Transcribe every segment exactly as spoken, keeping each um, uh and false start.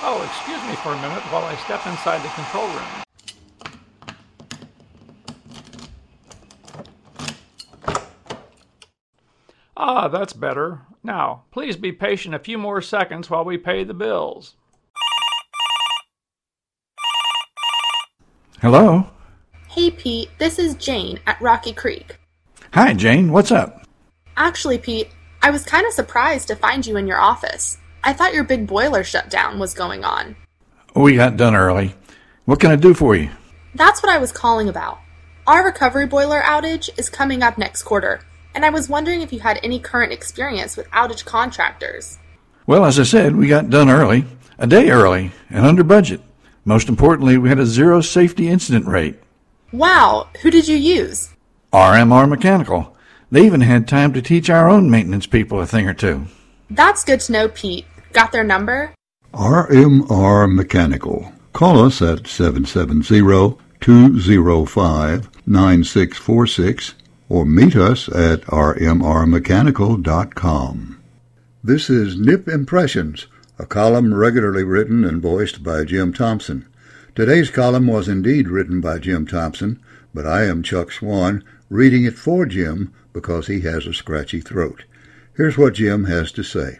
Oh, excuse me for a minute while I step inside the control room. Ah, that's better. Now, please be patient a few more seconds while we pay the bills. Hello? Hey, Pete, this is Jane at Rocky Creek. Hi, Jane. What's up? Actually, Pete, I was kind of surprised to find you in your office. I thought your big boiler shutdown was going on. We got done early. What can I do for you? That's what I was calling about. Our recovery boiler outage is coming up next quarter, and I was wondering if you had any current experience with outage contractors. Well, as I said, we got done early, a day early, and under budget. Most importantly, we had a zero safety incident rate. Wow, who did you use? R M R Mechanical. They even had time to teach our own maintenance people a thing or two. That's good to know, Pete. Got their number? R M R Mechanical. Call us at seven seven zero, two zero five, nine six four six or meet us at r m r mechanical dot com. This is Nip Impressions, a column regularly written and voiced by Jim Thompson. Today's column was indeed written by Jim Thompson, but I am Chuck Swan, reading it for Jim because he has a scratchy throat. Here's what Jim has to say.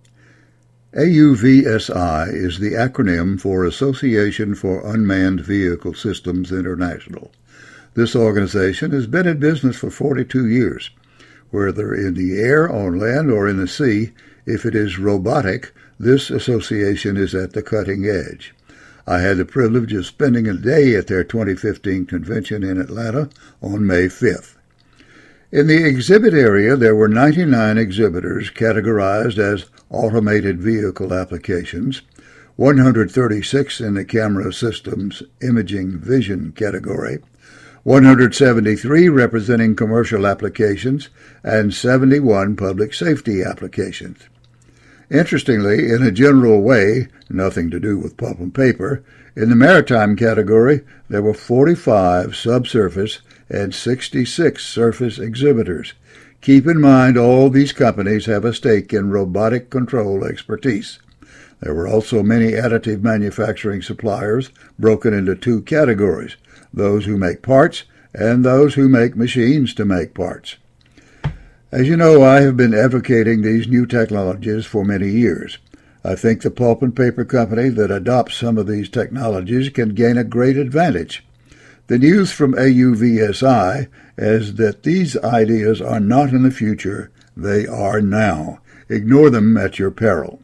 A U V S I is the acronym for Association for Unmanned Vehicle Systems International. This organization has been in business for forty-two years. Whether in the air, on land, or in the sea, if it is robotic, this association is at the cutting edge. I had the privilege of spending a day at their twenty fifteen convention in Atlanta on May fifth. In the exhibit area, there were ninety-nine exhibitors categorized as automated vehicle applications, one hundred thirty-six in the camera systems imaging vision category, one hundred seventy-three representing commercial applications, and seventy-one public safety applications. Interestingly, in a general way, nothing to do with pulp and paper, in the maritime category, there were forty-five subsurface and sixty-six surface exhibitors. Keep in mind all these companies have a stake in robotic control expertise. There were also many additive manufacturing suppliers broken into two categories, those who make parts and those who make machines to make parts. As you know, I have been advocating these new technologies for many years. I think the pulp and paper company that adopts some of these technologies can gain a great advantage. The news from A U V S I is that these ideas are not in the future, they are now. Ignore them at your peril.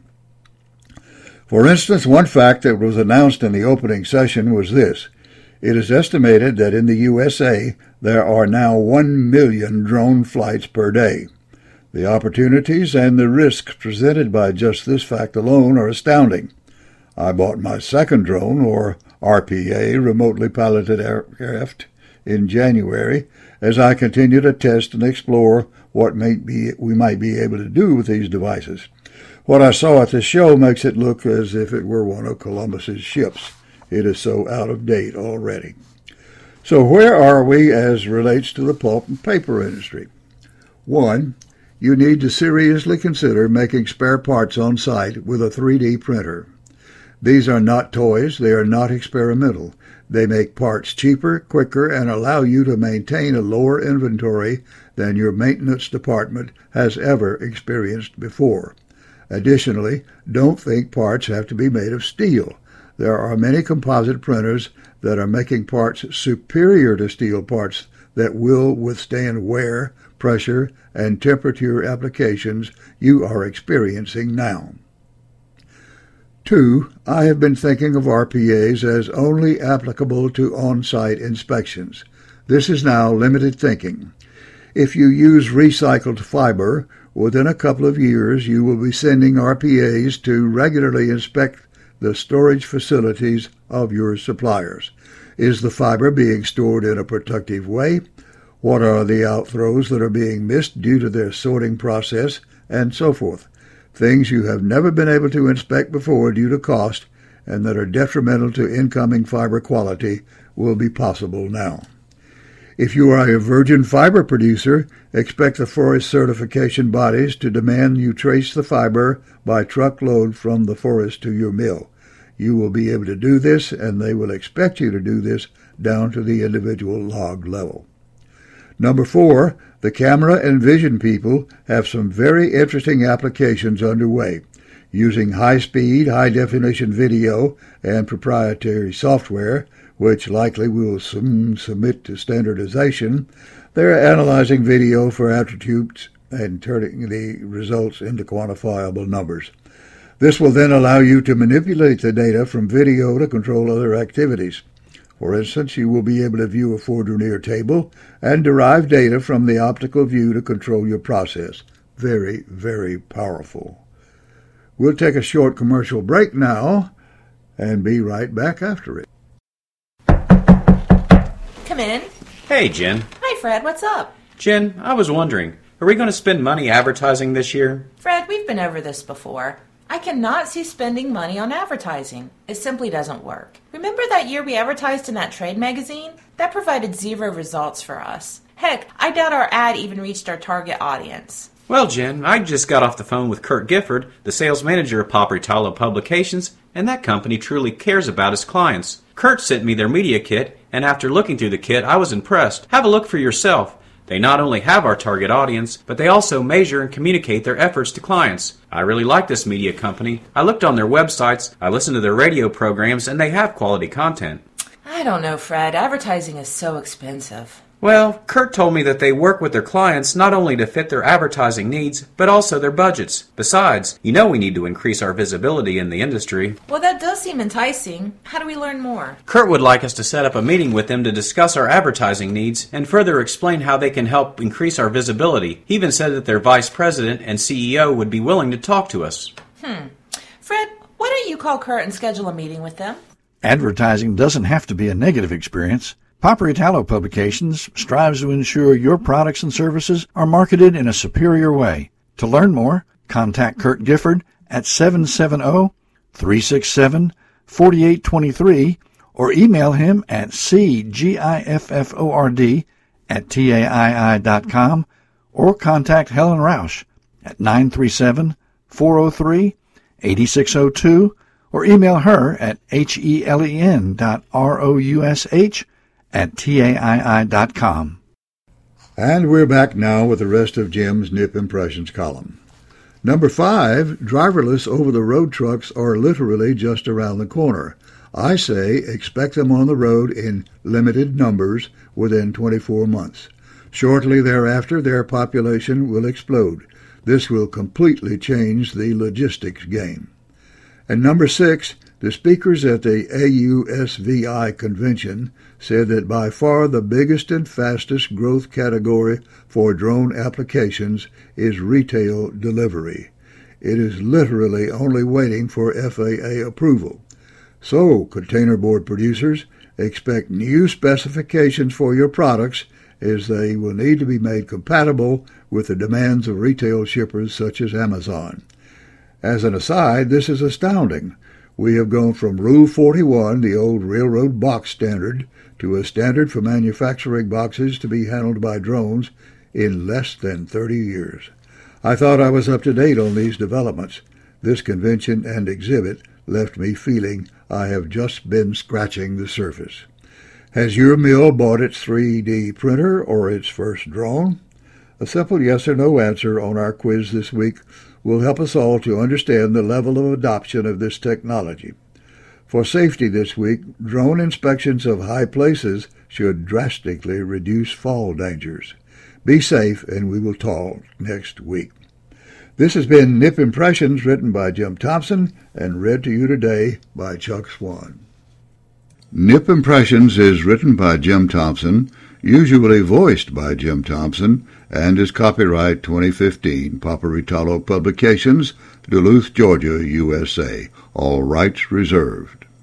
For instance, one fact that was announced in the opening session was this. It is estimated that in the U S A there are now one million drone flights per day. The opportunities and the risks presented by just this fact alone are astounding. I bought my second drone, or R P A, remotely piloted aircraft, in January, as I continue to test and explore what may be, we might be able to do with these devices. What I saw at the show makes it look as if it were one of Columbus's ships. It is so out of date already. So where are we as relates to the pulp and paper industry? One, you need to seriously consider making spare parts on site with a three D printer. These are not toys, they are not experimental. They make parts cheaper, quicker, and allow you to maintain a lower inventory than your maintenance department has ever experienced before. Additionally, don't think parts have to be made of steel. There are many composite printers that are making parts superior to steel parts that will withstand wear, pressure, and temperature applications you are experiencing now. Two, I have been thinking of R P As as only applicable to on-site inspections. This is now limited thinking. If you use recycled fiber, within a couple of years you will be sending R P As to regularly inspect the storage facilities of your suppliers. Is the fiber being stored in a productive way? What are the outthrows that are being missed due to their sorting process, and so forth? Things you have never been able to inspect before due to cost and that are detrimental to incoming fiber quality will be possible now. If you are a virgin fiber producer, expect the forest certification bodies to demand you trace the fiber by truckload from the forest to your mill. You will be able to do this, and they will expect you to do this down to the individual log level. Number four, the camera and vision people have some very interesting applications underway, using high-speed, high-definition video and proprietary software, which likely will soon submit to standardization. They're analyzing video for attributes and turning the results into quantifiable numbers. This will then allow you to manipulate the data from video to control other activities. For instance, you will be able to view a Fourdrinier table and derive data from the optical view to control your process. Very, very powerful. We'll take a short commercial break now and be right back after it. Come in. Hey, Jen. Hi, Fred. What's up? Jen, I was wondering, are we going to spend money advertising this year? Fred, we've been over this before. I cannot see spending money on advertising. It simply doesn't work. Remember that year we advertised in that trade magazine? That provided zero results for us. Heck, I doubt our ad even reached our target audience. Well, Jen, I just got off the phone with Kurt Gifford, the sales manager of Paperitalo Publications, and that company truly cares about its clients. Kurt sent me their media kit, and after looking through the kit, I was impressed. Have a look for yourself. They not only have our target audience, but they also measure and communicate their efforts to clients. I really like this media company. I looked on their websites, I listened to their radio programs, and they have quality content. I don't know, Fred. Advertising is so expensive. Well, Kurt told me that they work with their clients not only to fit their advertising needs, but also their budgets. Besides, you know we need to increase our visibility in the industry. Well, that does seem enticing. How do we learn more? Kurt would like us to set up a meeting with them to discuss our advertising needs and further explain how they can help increase our visibility. He even said that their vice president and C E O would be willing to talk to us. Hmm. Fred, why don't you call Kurt and schedule a meeting with them? Advertising doesn't have to be a negative experience. Paperitalo Publications strives to ensure your products and services are marketed in a superior way. To learn more, contact Kurt Gifford at seven seven zero, three six seven, four eight two three or email him at c gifford at taii dot com or contact Helen Roush at nine three seven, four zero three, eight six zero two or email her at helen dot roush at taii dot com. And we're back now with the rest of Jim's Nip Impressions column. Number five, driverless over-the-road trucks are literally just around the corner. I say expect them on the road in limited numbers within twenty-four months. Shortly thereafter, their population will explode. This will completely change the logistics game. And number six, the speakers at the A U S V I convention said that by far the biggest and fastest growth category for drone applications is retail delivery. It is literally only waiting for F A A approval. So, container board producers, expect new specifications for your products as they will need to be made compatible with the demands of retail shippers such as Amazon. As an aside, this is astounding. We have gone from Rule forty-one, the old railroad box standard, to a standard for manufacturing boxes to be handled by drones in less than thirty years. I thought I was up to date on these developments. This convention and exhibit left me feeling I have just been scratching the surface. Has your mill bought its three D printer or its first drone? A simple yes or no answer on our quiz this week will help us all to understand the level of adoption of this technology. For safety this week, drone inspections of high places should drastically reduce fall dangers. Be safe, and we will talk next week. This has been Nip Impressions, written by Jim Thompson and read to you today by Chuck Swan. Nip Impressions is written by Jim Thompson, usually voiced by Jim Thompson, and is copyright twenty fifteen, Paperitalo Publications, Duluth, Georgia, U S A. All rights reserved.